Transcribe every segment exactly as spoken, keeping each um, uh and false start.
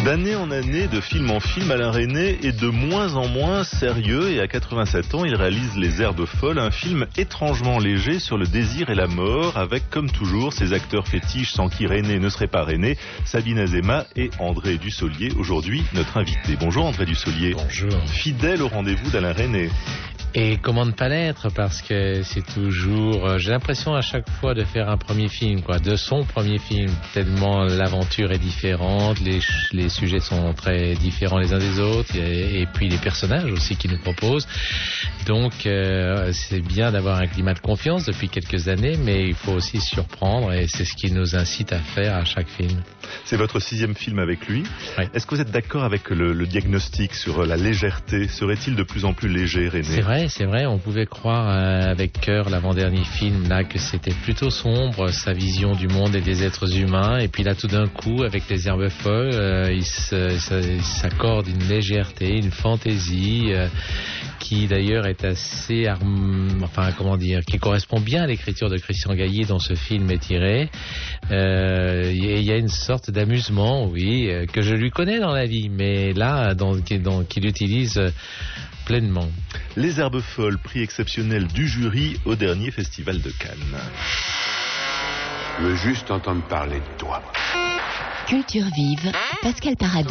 D'année en année, de film en film, Alain Resnais est de moins en moins sérieux et à quatre-vingt-sept ans, il réalise Les Herbes Folles, un film étrangement léger sur le désir et la mort, avec comme toujours ses acteurs fétiches sans qui Resnais ne serait pas Resnais, Sabine Azéma et André Dussolier, aujourd'hui notre invité. Bonjour André Dussolier. Bonjour. Fidèle au rendez-vous d'Alain Resnais. Et comment ne pas l'être, parce que c'est toujours... J'ai l'impression à chaque fois de faire un premier film, quoi, de son premier film, tellement l'aventure est différente, les, les sujets sont très différents les uns des autres, et, et puis les personnages aussi qu'il nous propose. Donc euh, c'est bien d'avoir un climat de confiance depuis quelques années, mais il faut aussi surprendre, et c'est ce qui nous incite à faire à chaque film. C'est votre sixième film avec lui. Oui. Est-ce que vous êtes d'accord avec le, le diagnostic sur la légèreté? Serait-il de plus en plus léger, Resnais? C'est vrai, c'est vrai. On pouvait croire euh, avec cœur l'avant-dernier film là que c'était plutôt sombre, sa vision du monde et des êtres humains. Et puis là, tout d'un coup, avec Les Herbes Folles, euh, il, se, il s'accorde une légèreté, une fantaisie euh, qui d'ailleurs est assez, arm... enfin comment dire, qui correspond bien à l'écriture de Christian Gailly dont ce film est tiré. Euh, il y a une sorte d'amusement, oui, euh, que je lui connais dans la vie, mais là, dans, dans, qu'il utilise euh, pleinement. Les Herbes Folles, prix exceptionnel du jury au dernier festival de Cannes. Je veux juste entendre parler de toi. Culture vive, Pascal Paradou.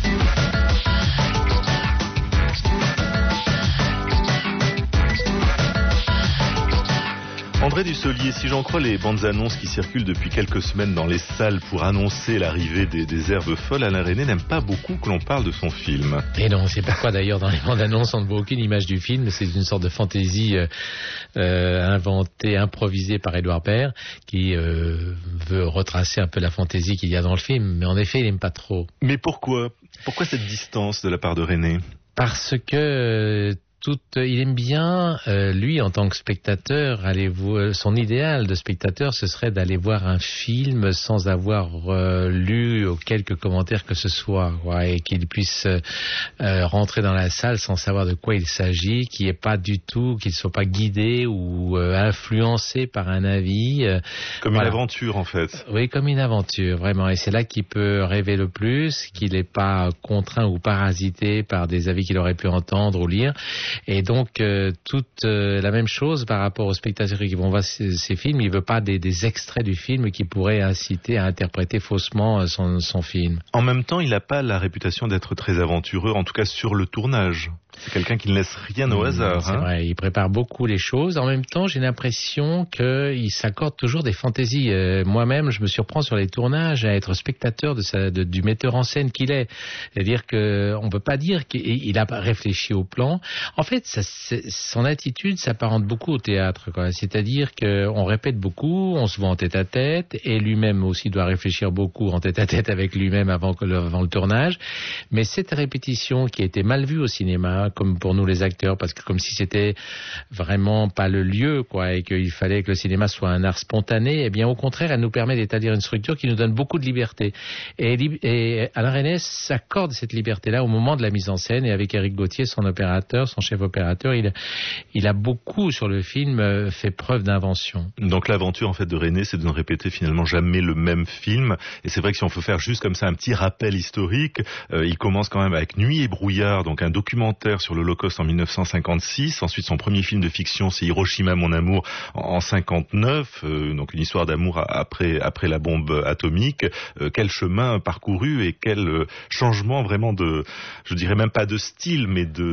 André Dussolier, si j'en crois les bandes annonces qui circulent depuis quelques semaines dans les salles pour annoncer l'arrivée des, des Herbes Folles, Alain Resnais n'aime pas beaucoup que l'on parle de son film. Et non, c'est pourquoi d'ailleurs dans les bandes annonces on ne voit aucune image du film. C'est une sorte de fantaisie euh, euh, inventée, improvisée par Édouard Baird, qui euh, veut retracer un peu la fantaisie qu'il y a dans le film. Mais en effet, il n'aime pas trop. Mais pourquoi Pourquoi cette distance de la part de Resnais? Parce que... Euh, Tout, il aime bien, euh, lui, en tant que spectateur, aller voir, son idéal de spectateur, ce serait d'aller voir un film sans avoir euh, lu quelques commentaires que ce soit, quoi, et qu'il puisse euh, rentrer dans la salle sans savoir de quoi il s'agit, qu'il n'y ait pas du tout, qu'il ne soit pas guidé ou euh, influencé par un avis. Euh, comme voilà. Une aventure, en fait. Oui, comme une aventure, vraiment. Et c'est là qu'il peut rêver le plus, qu'il n'est pas contraint ou parasité par des avis qu'il aurait pu entendre ou lire. Et donc, euh, toute euh, la même chose par rapport aux spectateurs qui vont voir ces, ces films. Il ne veut pas des, des extraits du film qui pourraient inciter à interpréter faussement son, son film. En même temps, il n'a pas la réputation d'être très aventureux, en tout cas sur le tournage. C'est quelqu'un qui ne laisse rien au hasard. C'est hein. vrai, il prépare beaucoup les choses. En même temps, j'ai l'impression qu'il s'accorde toujours des fantaisies. Euh, moi-même, je me surprends sur les tournages à être spectateur de sa, de, du metteur en scène qu'il est. C'est-à-dire qu'on ne peut pas dire qu'il a réfléchi au plan. En fait, ça, son attitude s'apparente beaucoup au théâtre, quoi. C'est-à-dire qu'on répète beaucoup, on se voit en tête-à-tête, et lui-même aussi doit réfléchir beaucoup en tête-à-tête avec lui-même avant, que le, avant le tournage. Mais cette répétition qui a été mal vue au cinéma, comme pour nous les acteurs, parce que comme si c'était vraiment pas le lieu, quoi, et qu'il fallait que le cinéma soit un art spontané, eh bien au contraire, elle nous permet d'établir une structure qui nous donne beaucoup de liberté. Et, et Alain Resnais s'accorde cette liberté-là au moment de la mise en scène, et avec Éric Gauthier, son opérateur, son chef opérateur, il, il a beaucoup sur le film fait preuve d'invention. Donc l'aventure en fait de Resnais, c'est de ne répéter finalement jamais le même film. Et c'est vrai que si on peut faire juste comme ça un petit rappel historique, euh, il commence quand même avec Nuit et brouillard, donc un documentaire sur l'Holocauste en mille neuf cent cinquante-six. Ensuite, son premier film de fiction, c'est Hiroshima, mon amour, en cinquante-neuf. Euh, donc une histoire d'amour après après la bombe atomique. Euh, quel chemin parcouru et quel euh, changement vraiment de, je dirais même pas de style, mais de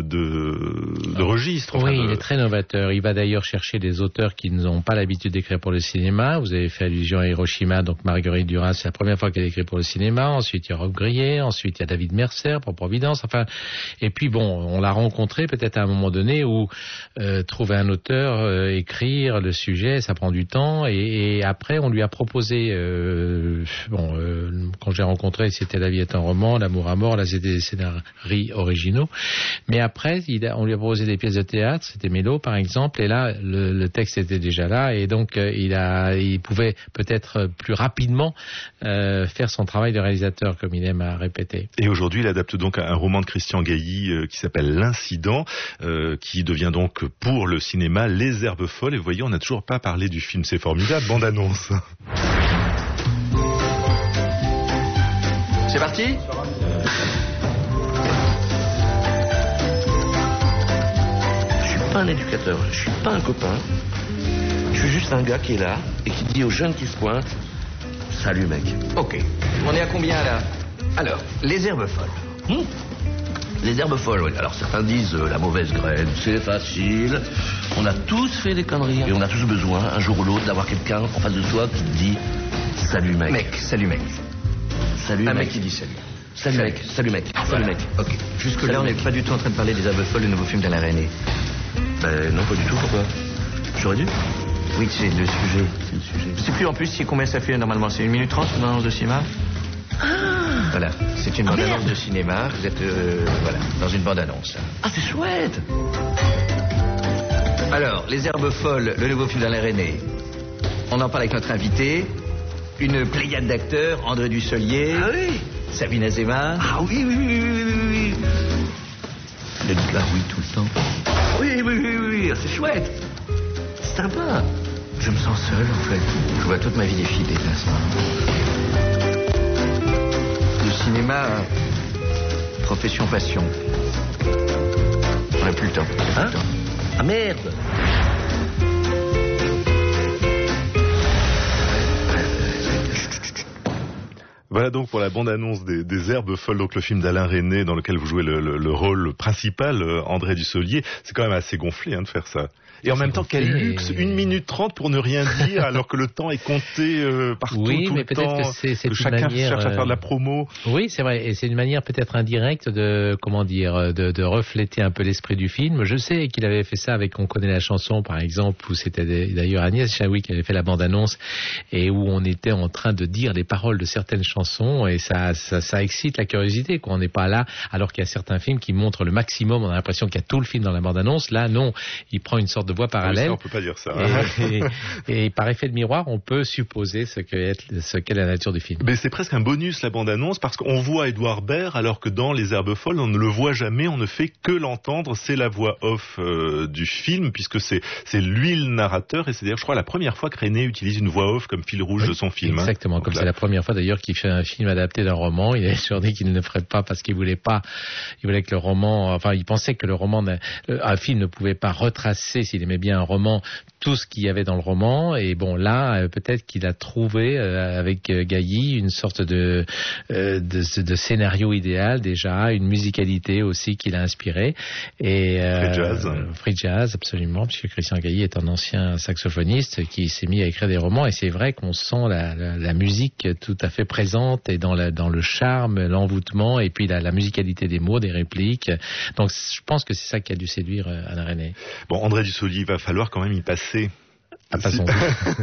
de, de registre. Enfin, oui, de... il est très novateur. Il va d'ailleurs chercher des auteurs qui n'ont pas l'habitude d'écrire pour le cinéma. Vous avez fait allusion à Hiroshima, donc Marguerite Duras, c'est la première fois qu'elle écrit pour le cinéma. Ensuite, il y a Rob Grillet. Ensuite, il y a David Mercer pour Providence. Enfin, et puis bon, on l'a rencontré peut-être à un moment donné où euh, trouver un auteur, euh, écrire le sujet, ça prend du temps. Et, et après, on lui a proposé, euh, bon, euh, quand j'ai rencontré, c'était La vie est un roman, L'amour à mort, là c'était des scénarios originaux. Mais après, il a, on lui a proposé des pièces de théâtre, c'était Mélo par exemple, et là, le, le texte était déjà là, et donc euh, il a, il pouvait peut-être plus rapidement euh, faire son travail de réalisateur, comme il aime à répéter. Et aujourd'hui, il adapte donc un roman de Christian Gailly euh, qui s'appelle L'Incident, euh, qui devient donc pour le cinéma Les Herbes Folles. Et vous voyez, on n'a toujours pas parlé du film, c'est formidable, bande-annonce. C'est parti ? Je suis pas un éducateur, je suis pas un copain. Je suis juste un gars qui est là et qui dit aux jeunes qui se pointent, salut mec. Ok. On est à combien là? Alors, les herbes folles. Hmm Les herbes folles, oui. Alors certains disent euh, la mauvaise graine, c'est facile. On a tous fait des conneries et on a tous besoin, un jour ou l'autre, d'avoir quelqu'un en face de soi qui te dit salut mec. Mec, salut mec. Salut Un mec. mec qui dit salut. Salut, Salut. mec, salut mec, Voilà. salut mec. Ok. Jusque-là, Salut, on n'est mec. pas du tout en train de parler des herbes folles, le nouveau film d'Alain Resnais. Ben non, pas du tout, pourquoi? J'aurais dû? Oui, c'est le sujet. C'est le sujet. Je sais plus en plus si combien ça fait normalement. C'est une minute trente, une annonce de cinéma. Voilà, c'est une Ah, bande-annonce merde. de cinéma. Vous êtes euh, voilà, dans une bande-annonce. Ah, c'est chouette. Alors, Les Herbes Folles, le nouveau film d'Alain Resnais. On en parle avec notre invité. Une pléiade d'acteurs, André Dussolier, Ah oui. Sabine Azéma. Ah oui, oui, oui, oui, oui, oui. Le dit là, oui, tout le temps. Oui, oui, oui, oui, oui, c'est chouette. C'est sympa. Je me sens seul, en fait. Je vois toute ma vie défiler, là. Le cinéma, profession, passion. On n'a plus le temps. On n'a Hein plus le temps. Ah merde. Voilà donc pour la bande-annonce des, des Herbes Folles, donc le film d'Alain Resnais dans lequel vous jouez le, le, le rôle principal, euh, André Dussolier. C'est quand même assez gonflé hein, de faire ça. Et en même temps, quel gonflé, luxe, et- une minute trente pour ne rien dire alors que le temps est compté euh, partout, Oui, tout mais le peut-être temps. que c'est- c'est que une chacun manière, cherche à faire de la euh, promo. Oui, c'est vrai, et c'est une manière peut-être indirecte de, comment dire, de, de refléter un peu l'esprit du film. Je sais qu'il avait fait ça avec On connaît la chanson, par exemple, où c'était des- d'ailleurs Agnès Chaoui qui avait fait la bande-annonce, et où on était en train de dire les paroles de certaines chansons, et ça, ça, ça excite la curiosité, quoi. On n'est pas là, alors qu'il y a certains films qui montrent le maximum, on a l'impression qu'il y a tout le film dans la bande-annonce. Là, non, il prend une sorte de voix Ah oui, parallèle. ça, on peut pas dire ça. Et, et, et par effet de miroir, on peut supposer ce qu'est ce qu'est la nature du film. Mais c'est presque un bonus la bande-annonce parce qu'on voit Édouard Baird alors que dans Les Herbes Folles on ne le voit jamais, on ne fait que l'entendre. C'est la voix off euh, du film puisque c'est c'est lui le narrateur et c'est d'ailleurs je crois la première fois que Resnais utilise une voix off comme fil rouge Oui, de son film. Exactement, hein. comme Donc c'est là- la première fois d'ailleurs qu'il fait un film adapté d'un roman. Il avait toujours dit qu'il ne le ferait pas parce qu'il voulait pas, il voulait que le roman, enfin il pensait que le roman, n'a- un film ne pouvait pas retracer, s'il aimait bien un roman, tout ce qu'il y avait dans le roman. Et bon là, euh, peut-être qu'il a trouvé euh, avec euh, Gailly une sorte de, euh, de de scénario idéal déjà, une musicalité aussi qui l'a inspiré. Et Free jazz. euh, free jazz, absolument, puisque Christian Gailly est un ancien saxophoniste qui s'est mis à écrire des romans. Et c'est vrai qu'on sent la, la, la musique tout à fait présente et dans, la, dans le charme, l'envoûtement et puis la, la musicalité des mots, des répliques. Donc je pense que c'est ça qui a dû séduire euh, Alain Resnais. Bon, André Dussolier, il va falloir quand même y passer. Ah, pas Si, son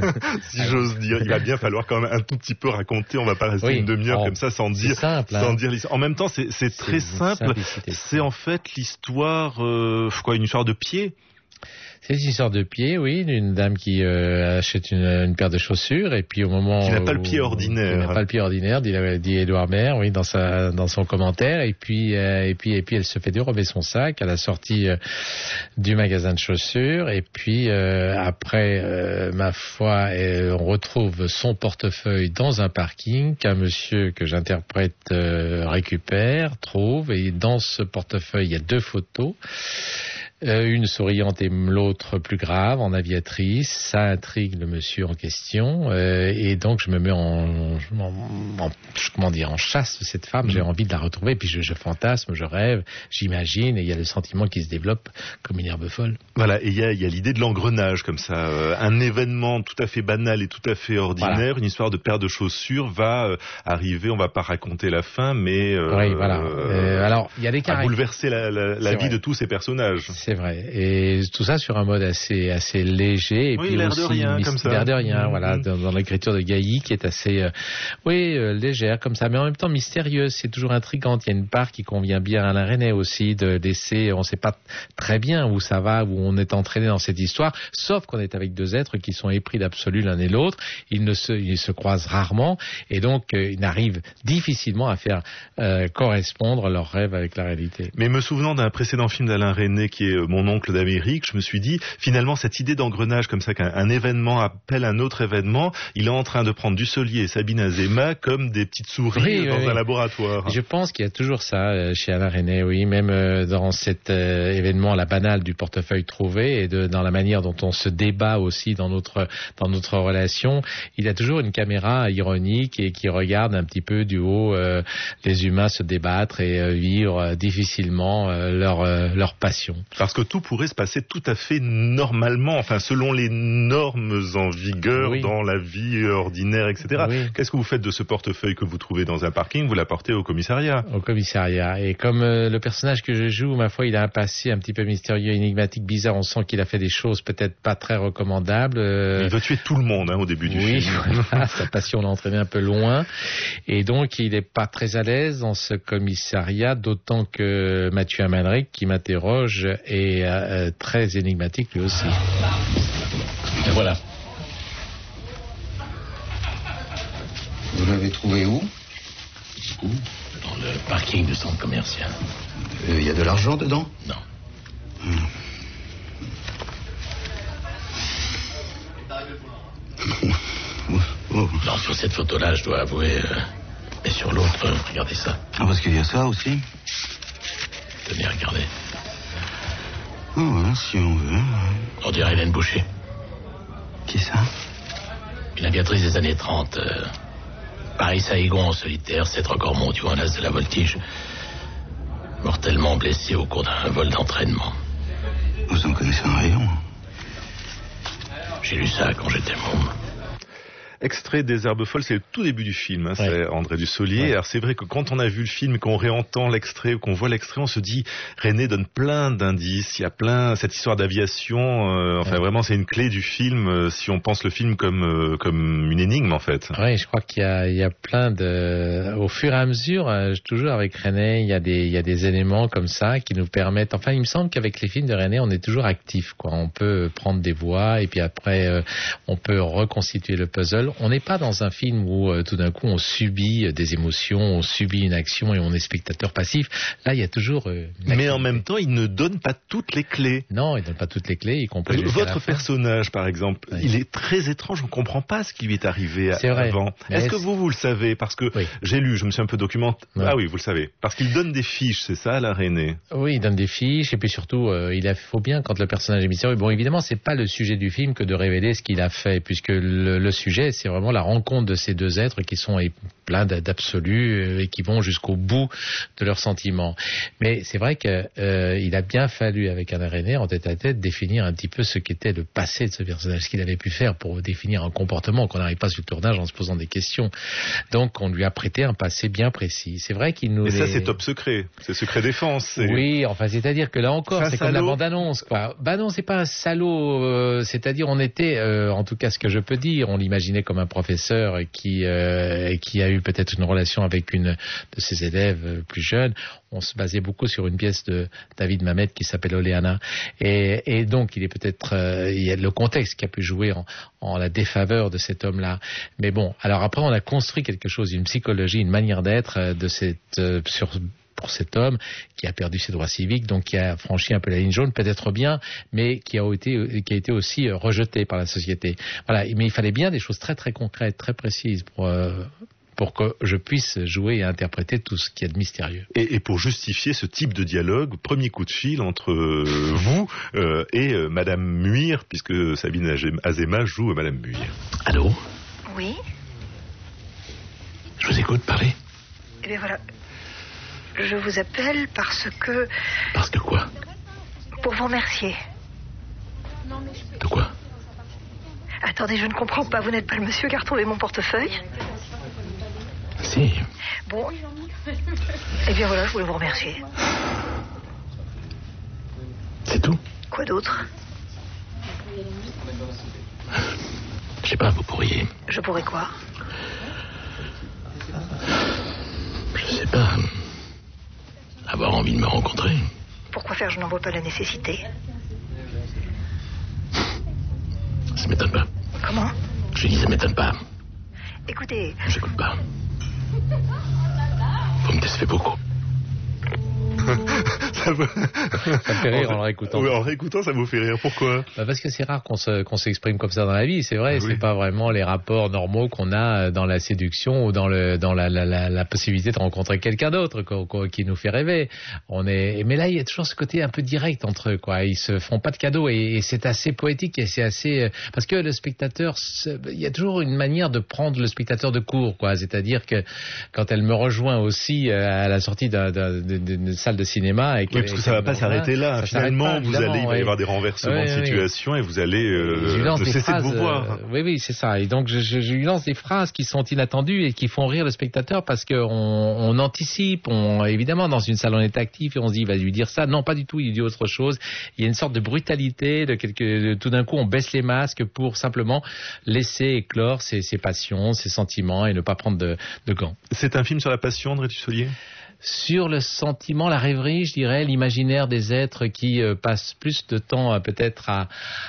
si j'ose dire, il va bien falloir quand même un tout petit peu raconter. On va pas rester Oui. une demi-heure Oh, comme ça sans c'est dire, simple, hein. sans dire l'histoire. En même temps, c'est c'est très une simple. simplicité. C'est en fait l'histoire, euh, quoi, une histoire de pied. C'est une histoire de pied, oui, d'une dame qui euh, achète une, une paire de chaussures et puis au moment Qui n'a pas le où- pied ordinaire. qui n'a pas le pied ordinaire, dit, dit Édouard Baird, oui, dans sa dans son commentaire. Et puis euh, et puis et puis elle se fait dérober son sac à la sortie euh, du magasin de chaussures. Et puis euh, après, euh, ma foi, euh, on retrouve son portefeuille dans un parking qu'un monsieur que j'interprète euh, récupère, trouve, et dans ce portefeuille il y a deux photos. Euh, une souriante et l'autre plus grave, en aviatrice. Ça intrigue le monsieur en question. Euh, et donc, je me mets en, en, en- comment dire, en chasse de cette femme. J'ai envie de la retrouver. Puis, je, je fantasme, je rêve, j'imagine. Et il y a le sentiment qui se développe comme une herbe folle. Voilà, et il y a, il y a l'idée de l'engrenage comme ça. Euh, un événement tout à fait banal et tout à fait ordinaire, Voilà. une histoire de paire de chaussures va euh, arriver, on va pas raconter la fin, mais euh, oui, voilà. Euh, alors, il y a des à caractères. bouleverser la, la, la C'est vie vrai. de tous ces personnages. C'est vrai. Et tout ça sur un mode assez assez léger et Oui, puis l'air aussi de rien, myst- comme ça. l'air de rien, Mmh, voilà, mmh. dans, dans l'écriture de Gailly qui est assez, euh, oui, euh, légère comme ça, mais en même temps mystérieuse. C'est toujours intrigante. Il y a une part qui convient bien à Alain Resnais aussi de laisser, on ne sait pas très bien où ça va, où on est entraîné dans cette histoire, sauf qu'on est avec deux êtres qui sont épris d'absolu l'un et l'autre. Ils ne se, ils se croisent rarement et donc euh, ils arrivent difficilement à faire euh, correspondre leurs rêves avec la réalité. Mais me souvenant d'un précédent film d'Alain Resnais qui est euh, Mon oncle d'Amérique, je me suis dit, finalement, cette idée d'engrenage comme ça, qu'un un événement appelle un autre événement, il est en train de prendre Dussolier et Sabine Azéma comme des petites souris oui, dans oui, un oui. laboratoire. Je pense qu'il y a toujours ça euh, chez Alain Resnais, oui, même euh, dans cet euh, événement, la banale du portefeuille trouvé, et de, dans la manière dont on se débat aussi dans notre dans notre relation, il y a toujours une caméra ironique et qui regarde un petit peu du haut euh, les humains se débattre et euh, vivre euh, difficilement euh, leur euh, leur passion. Parce que tout pourrait se passer tout à fait normalement, enfin selon les normes en vigueur Oui. dans la vie ordinaire, et cetera. Oui. Qu'est-ce que vous faites de ce portefeuille que vous trouvez dans un parking? Vous l'apportez au commissariat. Au commissariat. Et comme euh, le personnage que je joue, ma foi, il a un passé un petit peu mystérieux, énigmatique, bizarre, on sent qu'il a fait des choses peut-être pas très recommandables. Euh... Il veut tuer tout le monde hein, au début du oui, film. voilà, sa passion l'a entraîné un peu loin. Et donc, il n'est pas très à l'aise dans ce commissariat, d'autant que Mathieu Amalric, qui m'interroge, est euh, très énigmatique lui aussi. Et voilà. Vous l'avez trouvé où? Où? Dans le parking du centre commercial. Il euh, y a de l'argent dedans? Non. Hum. Oh. Non, sur cette photo-là, je dois avouer. Euh, mais sur l'autre, euh, regardez ça. Ah, parce qu'il y a ça aussi? Tenez, regardez. Oh, ouais, si on veut. On dirait Hélène Boucher. Qui ça? Une aviatrice des années trente. Euh, Paris-Saïgon en solitaire, sept records mondiaux en as de la voltige. Mortellement blessée au cours d'un vol d'entraînement. Vous en connaissez un rayon? J'ai lu ça quand j'étais môme. Extrait des Herbes Folles, c'est le tout début du film, hein, Ouais. c'est André Dussolier. Ouais. Alors c'est vrai que quand on a vu le film, qu'on réentend l'extrait, qu'on voit l'extrait, on se dit, Resnais donne plein d'indices, il y a plein, cette histoire d'aviation, euh, enfin Ouais. vraiment c'est une clé du film, euh, si on pense le film comme euh, comme une énigme en fait. Oui, je crois qu'il y a, il y a plein de... Au fur et à mesure, euh, toujours avec Resnais, il y a des, il y a des éléments comme ça qui nous permettent... Enfin, il me semble qu'avec les films de Resnais, on est toujours actif, quoi. On peut prendre des voix et puis après, euh, on peut reconstituer le puzzle. On n'est pas dans un film où euh, tout d'un coup on subit euh, des émotions, on subit une action et on est spectateur passif. Là, il y a toujours... euh, une Mais en activité. même temps, il ne donne pas toutes les clés. Non, il donne pas toutes les clés, y compris jusqu'à Votre la fin. personnage, par exemple, Oui. il est très étrange, on comprend pas ce qui lui est arrivé C'est vrai. avant. Mais Est-ce est-ce- que vous, vous le savez? Parce que Oui. j'ai lu, je me suis un peu documenté. Ouais. Ah oui, vous le savez. Parce qu'il donne des fiches, c'est ça, la Resnais? Oui, il donne des fiches et puis surtout, euh, il a, faut bien quand le personnage est mystérieux. Bon, évidemment, c'est pas le sujet du film que de révéler ce qu'il a fait, puisque le, le sujet, c'est vraiment la rencontre de ces deux êtres qui sont pleins d'absolu euh, et qui vont jusqu'au bout de leurs sentiments. Mais c'est vrai que euh, il a bien fallu, avec Alain Resnais, en tête à tête, définir un petit peu ce qu'était le passé de ce personnage, ce qu'il avait pu faire pour définir un comportement, qu'on n'arrive pas sur le tournage en se posant des questions. Donc, on lui a prêté un passé bien précis. C'est vrai qu'il nous. Mais ça, les... c'est top secret. C'est secret défense. C'est... Oui, enfin, c'est-à-dire que là encore, C'est un c'est comme la salaud. bande-annonce, quoi. Bah non, c'est pas un salaud. Euh, c'est-à-dire, on était, euh, en tout cas, ce que je peux dire, on l'imaginait comme un professeur qui euh, qui a eu peut-être une relation avec une de ses élèves euh, plus jeunes. On se basait beaucoup sur une pièce de David Mamet qui s'appelle Oleana. Et, et donc, il est peut-être, euh, il y a le contexte qui a pu jouer en, en la défaveur de cet homme-là. Mais bon, alors après, on a construit quelque chose, une psychologie, une manière d'être euh, de cette euh, sur pour cet homme qui a perdu ses droits civiques, donc qui a franchi un peu la ligne jaune, peut-être bien, mais qui a été, qui a été aussi rejeté par la société. Voilà, mais il fallait bien des choses très très concrètes, très précises pour euh, pour que je puisse jouer et interpréter tout ce qui est de mystérieux. Et, et pour justifier ce type de dialogue, premier coup de fil entre euh, vous euh, et euh, Madame Muir, puisque Sabine Azéma joue Madame Muir. Allô? Oui. Je vous écoute, parlez. Eh bien voilà. Je vous appelle parce que... Parce que quoi? Pour vous remercier. De quoi? Attendez, je ne comprends pas. Vous n'êtes pas le monsieur qui a retrouvé mon portefeuille? Si. Bon. Eh bien voilà, je voulais vous remercier. C'est tout? Quoi d'autre? Je sais pas, vous pourriez... Je pourrais quoi? Je sais pas... avoir envie de me rencontrer. Pourquoi faire? Je n'en vois pas la nécessité. Ça m'étonne pas. Comment? Je dis ça m'étonne pas. Écoutez, J'écoute pas. Vous me décevez beaucoup. Ça, vous... ça me fait rire en, en le réécoutant. Oui, en le réécoutant, ça vous fait rire. Pourquoi? Bah parce que c'est rare qu'on se, qu'on s'exprime comme ça dans la vie, c'est vrai. Oui. C'est pas vraiment les rapports normaux qu'on a dans la séduction ou dans le dans la la, la, la possibilité de rencontrer quelqu'un d'autre quoi, quoi, qui nous fait rêver. On est, mais là il y a toujours ce côté un peu direct entre eux, quoi. Ils se font pas de cadeaux et, et c'est assez poétique et c'est assez parce que le spectateur, il y a toujours une manière de prendre le spectateur de court, quoi. C'est-à-dire que quand elle me rejoint aussi à la sortie d'une salle de cinéma, et oui, parce que ça va pas s'arrêter là. Finalement, vous allez, il va y avoir des renversements oui, de situation oui. et vous allez euh, ne cesser phrases, de vous voir. Euh, oui, oui, c'est ça. Et donc, je, je, je lui lance des phrases qui sont inattendues et qui font rire le spectateur parce qu'on on anticipe. On, évidemment, dans une salle, on est actif et on se dit, il va lui dire ça. Non, pas du tout. Il dit autre chose. Il y a une sorte de brutalité. De quelque, de, tout d'un coup, on baisse les masques pour simplement laisser éclore ses, ses passions, ses sentiments et ne pas prendre de, de gants. C'est un film sur la passion, André Dussolier ? Sur le sentiment, la rêverie, je dirais, l'imaginaire des êtres qui euh, passent plus de temps euh, peut-être à,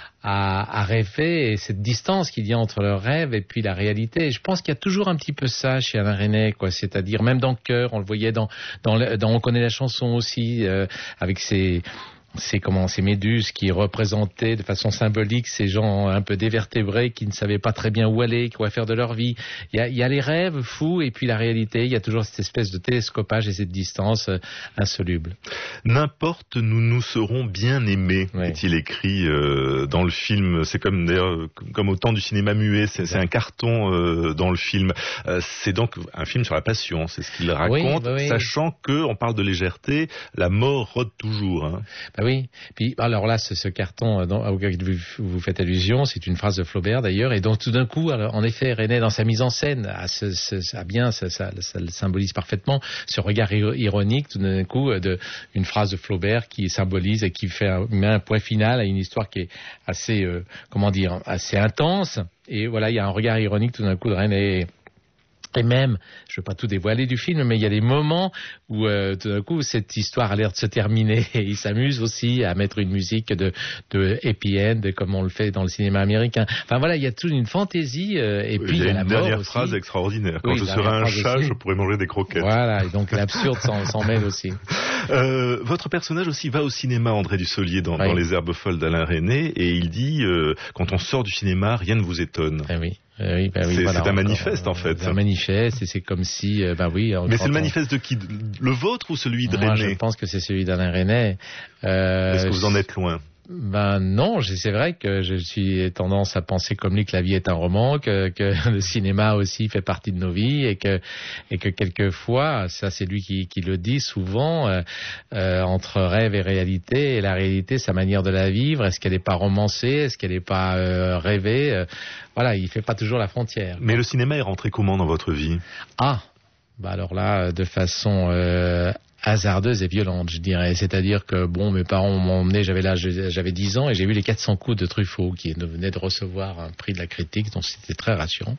à, à rêver et cette distance qu'il y a entre le rêve et puis la réalité. Et je pense qu'il y a toujours un petit peu ça chez Alain Resnais, quoi. C'est-à-dire même dans Cœur, on le voyait dans, dans, le, dans On connaît la chanson aussi, euh, avec ses... C'est comment ces méduses qui représentaient de façon symbolique ces gens un peu dévertébrés qui ne savaient pas très bien où aller, quoi faire de leur vie. Il y a, il y a les rêves fous et puis la réalité. Il y a toujours cette espèce de télescopage et cette distance euh, insoluble. N'importe, nous nous serons bien aimés, oui. Est-il écrit euh, dans le film. C'est comme d'ailleurs comme au temps du cinéma muet. C'est, c'est un carton euh, dans le film. Euh, c'est donc un film sur la passion. C'est ce qu'il raconte, oui, bah oui. Sachant que on parle de légèreté. La mort rôde toujours. Hein. Bah oui. Puis alors là, ce, ce carton dont, auquel vous, vous faites allusion, c'est une phrase de Flaubert d'ailleurs, et donc tout d'un coup, alors, en effet, Resnais dans sa mise en scène, a, ce, ce, a bien, ça, ça, ça le symbolise parfaitement, ce regard ironique, tout d'un coup, de une phrase de Flaubert qui symbolise et qui fait un, met un point final à une histoire qui est assez, euh, comment dire, assez intense. Et voilà, il y a un regard ironique tout d'un coup de Resnais. Et même, je ne veux pas tout dévoiler du film, mais il y a des moments où euh, tout d'un coup cette histoire a l'air de se terminer et il s'amuse aussi à mettre une musique de, de happy end comme on le fait dans le cinéma américain. Enfin voilà, il y a toute une fantaisie euh, et puis il y a, il y a une la dernière mort phrase aussi. Extraordinaire. Quand oui, je serai un chat, aussi. Je pourrai manger des croquettes. Voilà, et donc l'absurde s'en, s'en mêle aussi. Euh, votre personnage aussi va au cinéma, André Dussolier, dans, oui. dans Les Herbes folles d'Alain Resnais, et il dit euh, quand on sort du cinéma, rien ne vous étonne. Eh oui. Euh, oui, bah oui, c'est, voilà, c'est un encore, manifeste en fait. C'est un manifeste et c'est comme si, euh, bah oui. Mais c'est le manifeste de qui? Le vôtre ou celui de Moi, Resnais? Je pense que c'est celui d'Alain Resnais. Euh, Est-ce que vous en êtes loin? Ben non, c'est vrai que je suis tendance à penser comme lui que la vie est un roman, que, que le cinéma aussi fait partie de nos vies et que et que quelquefois, ça c'est lui qui, qui le dit souvent, euh, euh, entre rêve et réalité, et la réalité, sa manière de la vivre, est-ce qu'elle n'est pas romancée, est-ce qu'elle n'est pas euh, rêvée, euh, voilà, il fait pas toujours la frontière. Mais le cinéma est rentré comment dans votre vie? Ah, bah alors là, de façon euh, hasardeuse et violente, je dirais. C'est-à-dire que, bon, mes parents m'ont emmené, j'avais l'âge, j'avais dix ans, et j'ai vu les quatre cents coups de Truffaut, qui venait de recevoir un prix de la critique, donc c'était très rassurant.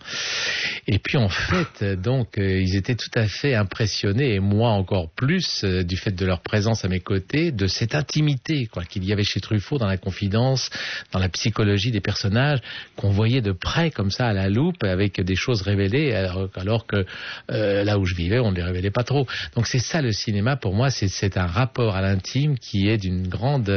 Et puis, en fait, donc, euh, ils étaient tout à fait impressionnés, et moi encore plus, euh, du fait de leur présence à mes côtés, de cette intimité, quoi, qu'il y avait chez Truffaut dans la confidence, dans la psychologie des personnages, qu'on voyait de près, comme ça, à la loupe, avec des choses révélées, alors, alors que, euh, là où je vivais, on ne les révélait pas trop. Donc, c'est ça le cinéma. Pour moi, c'est, c'est un rapport à l'intime qui est d'une grande,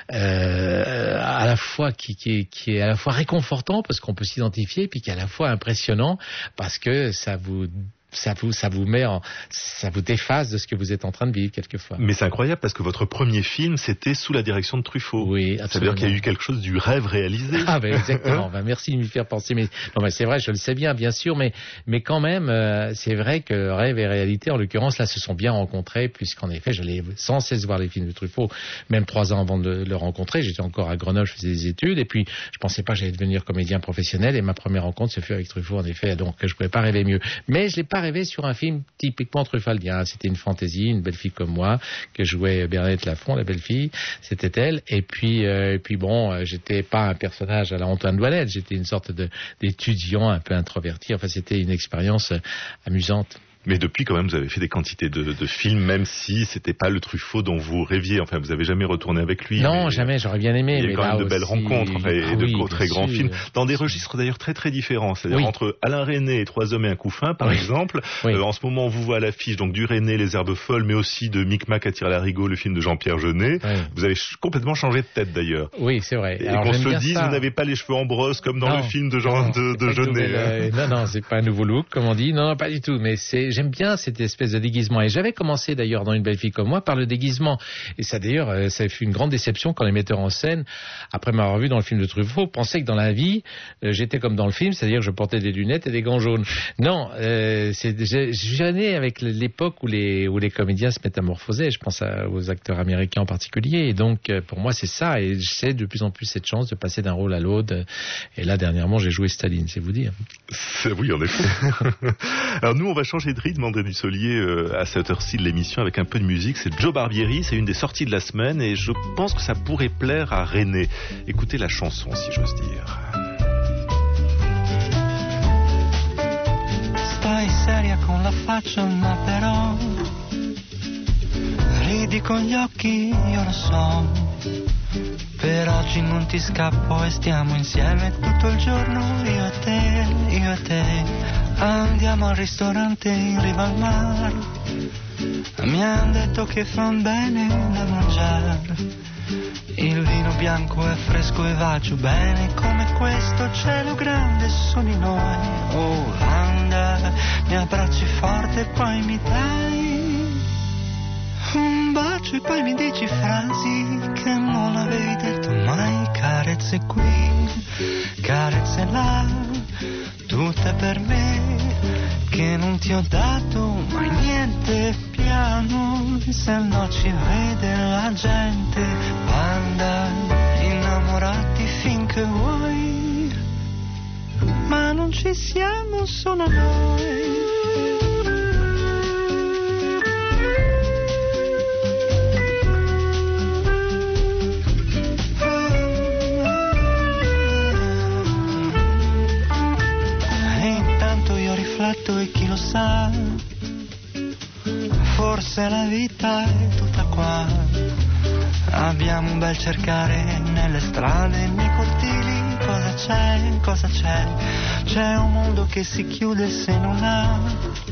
euh, à la fois qui, qui, est, qui est à la fois réconfortant parce qu'on peut s'identifier, puis qui est à la fois impressionnant parce que ça vous Ça vous, ça vous met en, ça vous déphase de ce que vous êtes en train de vivre quelquefois. Mais c'est incroyable parce que votre premier film, c'était sous la direction de Truffaut. Oui, absolument. C'est-à-dire qu'il y a eu quelque chose du rêve réalisé. Ah ben exactement. ben, merci de m'y faire penser. Mais non, ben, c'est vrai, je le sais bien, bien sûr, mais mais quand même, euh, c'est vrai que rêve et réalité, en l'occurrence, là, se sont bien rencontrés, puisqu'en effet, j'allais sans cesse voir les films de Truffaut, même trois ans avant de le rencontrer. J'étais encore à Grenoble, je faisais des études, et puis je pensais pas que j'allais devenir comédien professionnel. Et ma première rencontre se fait avec Truffaut, en effet, donc je pouvais pas rêver mieux. Mais je l'ai pas rêvé sur un film typiquement truffaldien. C'était une fantaisie, une belle fille comme moi, que jouait Bernadette Lafont, la belle fille, c'était elle. Et puis, euh, et puis bon, euh, j'étais pas un personnage à la Antoine Douanel, j'étais une sorte de, d'étudiant un peu introverti. Enfin, c'était une expérience euh, amusante. Mais depuis, quand même, vous avez fait des quantités de, de films, même si c'était pas le Truffaut dont vous rêviez. Enfin, vous avez jamais retourné avec lui. Non, mais, jamais. J'aurais bien aimé. Il y a mais quand là même de belles aussi... rencontres, enfin, et ah, de oui, très grands sûr. films, dans des registres d'ailleurs très très différents. C'est-à-dire oui. entre Alain Resnais et Trois hommes et un couffin, par oui. exemple. Oui. Euh, en ce moment, on vous voit à l'affiche donc du Resnais, Les herbes folles, mais aussi de Micmac à Tire-Larigot, le film de Jean-Pierre Jeunet. Oui. Vous avez ch- complètement changé de tête d'ailleurs. Oui, c'est vrai. Et Alors, qu'on se le bien dise, ça. vous n'avez pas les cheveux en brosse comme dans non, le film de Jean non, de, de Jeunet. Nouvelle, euh, non, non, c'est pas un nouveau look, comme on dit. Non, non, pas du tout. Mais c'est, j'aime bien cette espèce de déguisement. Et j'avais commencé d'ailleurs dans Une belle fille comme moi par le déguisement. Et ça d'ailleurs, euh, ça fut une grande déception quand les metteurs en scène, après m'avoir vu dans le film de Truffaut, pensaient que dans la vie, euh, j'étais comme dans le film, c'est-à-dire que je portais des lunettes et des gants jaunes. Non, euh, c'est, je, je suis né avec l'époque où les, où les comédiens se métamorphosaient. Je pense à, aux acteurs américains en particulier. Et donc, euh, pour moi, c'est ça. Et j'ai de plus en plus cette chance de passer d'un rôle à l'autre. Et là, dernièrement, j'ai joué Staline, c'est vous dire. C'est, oui, en effet. Alors nous, on va changer de rythme, André Dussolier, euh, à cette heure-ci de l'émission, avec un peu de musique. C'est Joe Barbieri, c'est une des sorties de la semaine, et je pense que ça pourrait plaire à René. Écoutez la chanson, si j'ose dire. Stai seria con la faccia, ma però ridi con gli occhi, io lo so. Per oggi non ti scappo e stiamo insieme tutto il giorno, io e te, io e te. Andiamo al ristorante in riva al mare, mi han detto che fan bene da mangiare. Il vino bianco è fresco e va giù bene, come questo cielo grande su di noi. Oh, anda, mi abbracci forte e poi mi dai un bacio e poi mi dici frasi che non avevi detto mai. Carezze qui, carezze là, tutte per me, che non ti ho dato mai niente. Piano, se no ci vede la gente. Banda, innamorati finché vuoi, ma non ci siamo solo noi. E chi lo sa, forse la vita è tutta qua. Abbiamo un bel cercare nelle strade, nei cortili. Cosa c'è, cosa c'è? C'è un mondo che si chiude se non ha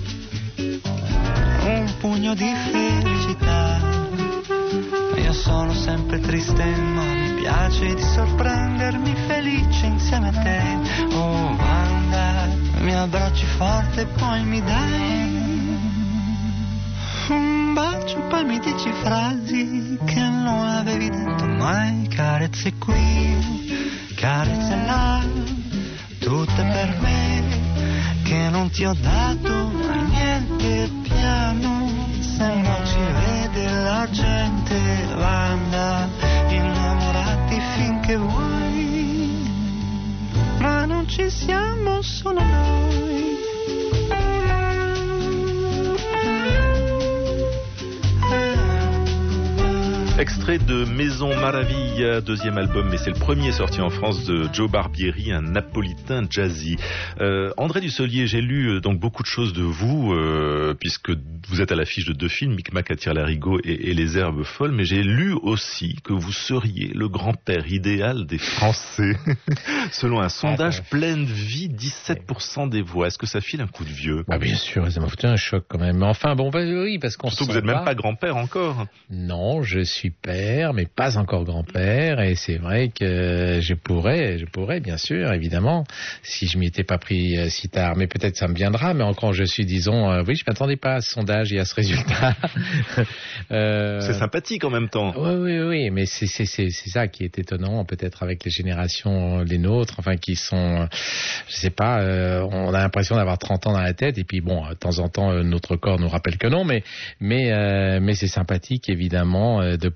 un pugno di felicità. Io sono sempre triste, ma mi piace di sorprendermi felice insieme a te. Oh, Wanda, mi abbracci forte e poi mi dai un bacio, poi mi dici frasi che non avevi detto mai. Carezze qui, carezze là, tutte per me, che non ti ho dato mai niente. Piano, se non ci vede la gente. Wanda, innamorati finché vuoi, ma non ci siamo solo noi. Extrait de Maison Maravilla, deuxième album, mais c'est le premier sorti en France de Joe Barbieri, un napolitain jazzy. Euh, André Dussolier, j'ai lu euh, donc beaucoup de choses de vous, euh, puisque vous êtes à l'affiche de deux films, Micmac à Tire-Larigot et, et Les herbes folles, mais j'ai lu aussi que vous seriez le grand-père idéal des Français. Selon un sondage pleine vie, dix-sept pour cent des voix. Est-ce que ça file un coup de vieux? Ah bien sûr, ça m'a foutu un choc quand même. Mais enfin, bon, bah, oui, parce qu'on Surtout se que vous n'êtes pas... même pas grand-père encore. Non, je suis père, mais pas encore grand-père, et c'est vrai que je pourrais, je pourrais, bien sûr, évidemment, si je m'y étais pas pris euh, si tard. Mais peut-être ça me viendra, mais encore je suis, disons, euh, oui, je m'attendais pas à ce sondage et à ce résultat. euh... C'est sympathique en même temps. Oui, oui, oui, mais c'est, c'est, c'est, c'est ça qui est étonnant, peut-être avec les générations, les nôtres, enfin, qui sont, je sais pas, euh, on a l'impression d'avoir trente ans dans la tête, et puis bon, de temps en temps, euh, notre corps nous rappelle que non, mais, mais, euh, mais c'est sympathique, évidemment, euh, de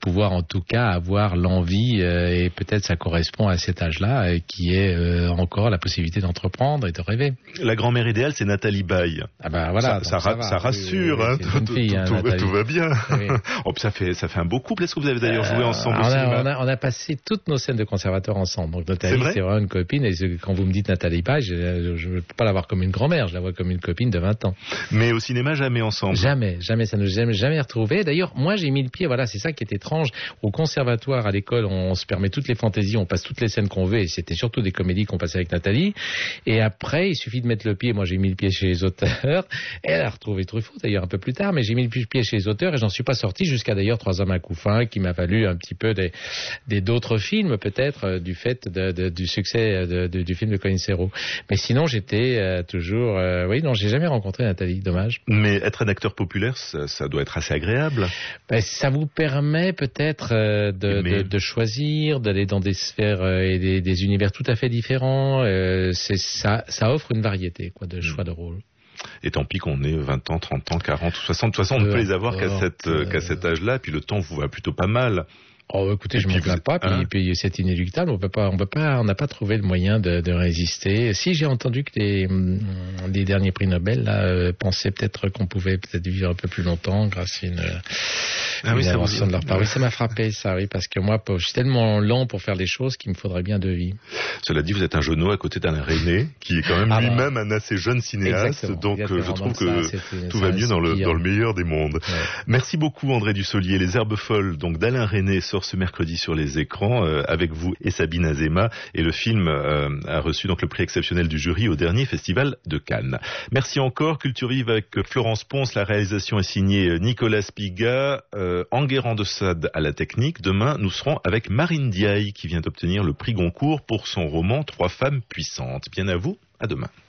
pouvoir en tout cas avoir l'envie, euh, et peut-être ça correspond à cet âge-là, euh, qui est euh, encore la possibilité d'entreprendre et de rêver. La grand-mère idéale, c'est Nathalie Baye. Ah ben voilà, ça, ça, ça, va. ça rassure, oui, oui, hein, c'est une tout, fille, tout, hein, tout, tout va bien. Oui. Oh, ça fait ça fait un beau couple. Est-ce que vous avez d'ailleurs joué ensemble euh, au on, a, cinéma? on, a, on a passé toutes nos scènes de conservateur ensemble. Donc Nathalie, c'est vraiment une copine. Et quand vous me dites Nathalie Baye, je ne peux pas la voir comme une grand-mère, je la vois comme une copine de vingt ans. Mais au cinéma, jamais ensemble. Jamais, jamais, ça ne nous a jamais, jamais retrouvé. D'ailleurs, moi, j'ai mis le pied, voilà, c'est ça qui est étrange. Au conservatoire, à l'école, on se permet toutes les fantaisies, on passe toutes les scènes qu'on veut, et c'était surtout des comédies qu'on passait avec Nathalie. Et après, il suffit de mettre le pied. Moi, j'ai mis le pied chez les auteurs. Elle a retrouvé Truffaut, d'ailleurs, un peu plus tard, mais j'ai mis le pied chez les auteurs et j'en suis pas sorti jusqu'à d'ailleurs Trois hommes à couffin, qui m'a valu un petit peu des, des d'autres films, peut-être, euh, du fait de, de, du succès de, de, du film de Colin Serrault. Mais sinon, j'étais euh, toujours, euh, oui, non, j'ai jamais rencontré Nathalie, dommage. Mais être un acteur populaire, ça, ça doit être assez agréable. Ben, ça vous permet peut-être euh, de, Mais... de, de choisir, d'aller dans des sphères euh, et des, des univers tout à fait différents. Euh, c'est ça, ça offre une variété, quoi, de choix de rôle. Et tant pis qu'on ait vingt ans, trente ans, quarante ou soixante. De toute façon, on ne peut les avoir qu'à, cette, euh... qu'à cet âge-là. Puis le temps vous va plutôt pas mal. Oh, écoutez, et je ne me plains pas, puis, hein? puis c'est inéluctable, on peut pas, on peut pas, on n'a pas trouvé le moyen de, de résister. Si j'ai entendu que les, les derniers prix Nobel là, euh, pensaient peut-être qu'on pouvait peut-être vivre un peu plus longtemps grâce à une, ah, une oui, invention de leur part. Oui, ça m'a frappé, ça, oui, parce que moi, je suis tellement lent pour faire les choses qu'il me faudrait bien deux vies. Cela dit, vous êtes un jeuneau à côté d'Alain Resnais, qui est quand même ah, lui-même un assez jeune cinéaste, exactement, donc exactement. Je trouve que ça, tout va mieux dans le, dans le meilleur des mondes. Ouais. Merci beaucoup André Dussolier. Les Herbes folles, donc d'Alain Resnais, sort ce mercredi sur les écrans euh, avec vous et Sabine Azéma, et le film euh, a reçu donc le prix exceptionnel du jury au dernier festival de Cannes. Merci encore. Culture Vive avec Florence Ponce, la réalisation est signée Nicolas Spiga, euh, Enguerrand de Sade à la technique. Demain nous serons avec Marine Diaye qui vient d'obtenir le prix Goncourt pour son roman Trois femmes puissantes. Bien à vous, à demain.